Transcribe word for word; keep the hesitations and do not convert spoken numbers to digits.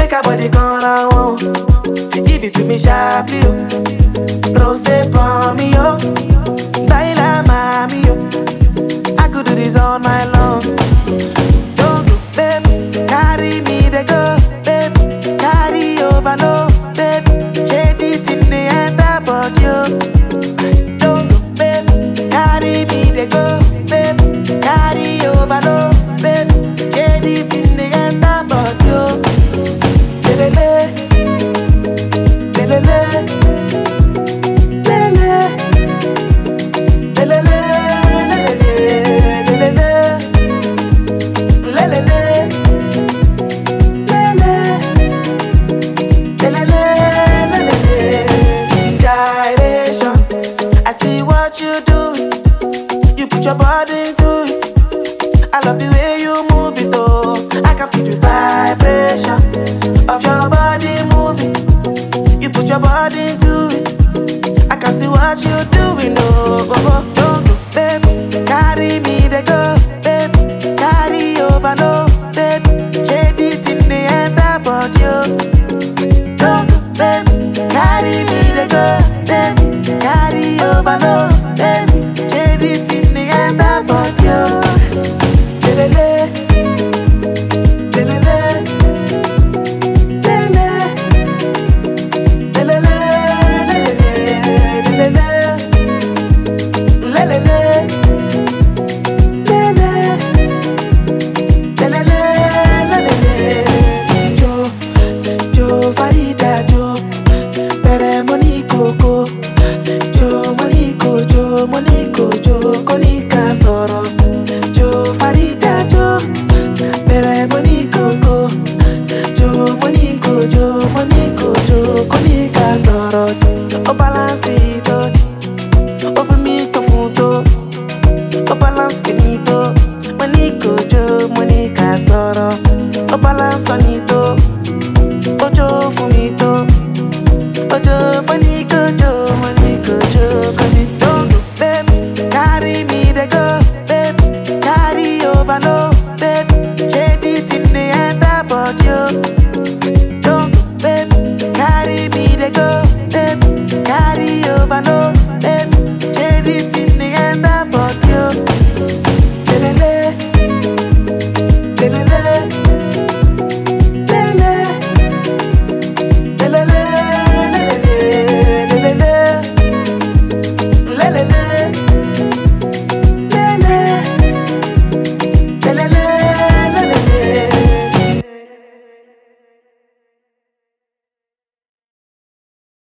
Make a body gonna want. Give it to me sharply, yo. Rose for me, yo. Baila mami, yo. I could do this all night long. Don't go, baby. Carry me, they go, baby. Carry over, no, baby. Shade it in the end, but you. Don't go, baby. Carry me, they go, baby. Carry over, no, baby. Shade it in the end, but you. Lelele, lelele, lelele, lelele, lelele, lelele, lelele, lelele. Gyration, I see what you do. You put your body into it. I love the way you move it, oh. I can feel the vibration of your body moving. You put your body into it. I can see what you're doing, oh, oh, oh. Don't go, baby. Carry me, they go, baby. Carry over, no, baby. Shade it in the end, but you. Don't go, baby. Carry me, they go, baby. Carry over, no, baby. Shade it in the end, but you. Lelele, lelele. O balance it, o vomito funto, o balance finito, manico jo, monica soro, o balance anito, o jo fumi.